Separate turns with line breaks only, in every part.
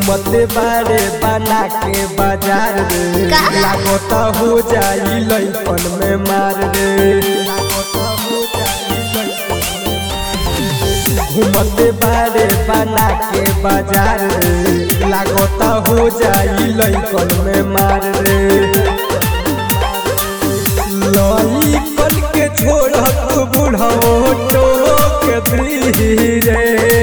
घूमते बारे बना के बाजार रे लागता हो जाई लइकन में मार रे घूमते बारे बना के बाजार रे लागता हो जाई लइकन में मार रे लइकन के छोड़त बुढ़ाओ टोक धीरे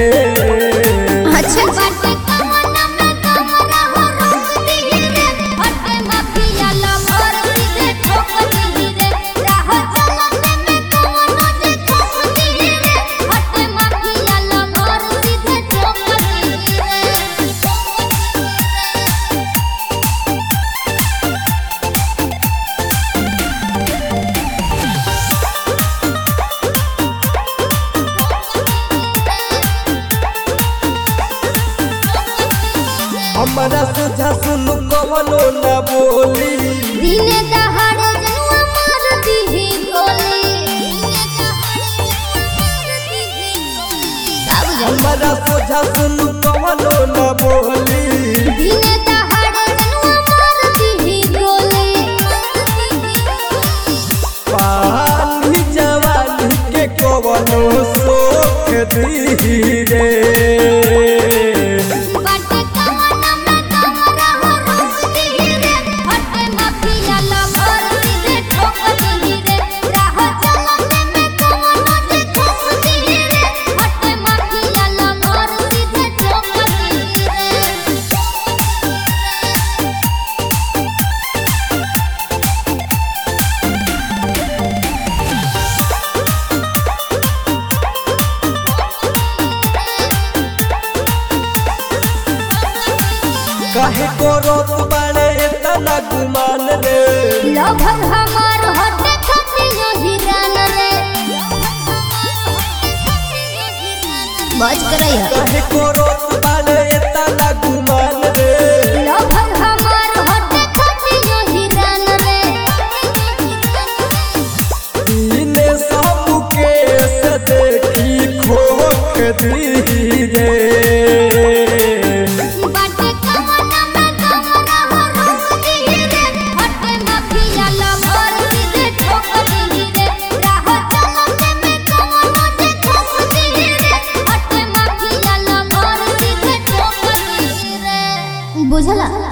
हमारा सोचा सुन कवनो न बोली
दिने दहाड़े जनुआ मार दीही गोली
हमारा सोचा सुन कवनो न बोली
दिने दहाड़े जनुआ मार दीही गोली
पानी जवानी के कवनो सोख धीरे काहे करत बाड़े इतना गुमान रे
लभर हमार हटे खतियो हिरान रे बच करैया
काहे करत बाड़े इतना गुमान रे
लभर हमार हटे खतियो हिरान रे
इने सब के से देखी खोख धीरे
बुझला।